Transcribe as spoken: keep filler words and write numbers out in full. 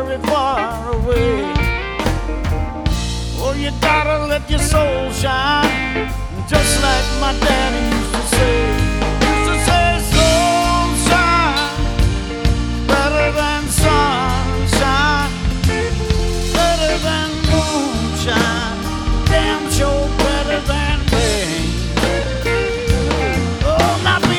very far away. Oh, you gotta let your soul shine, just like my daddy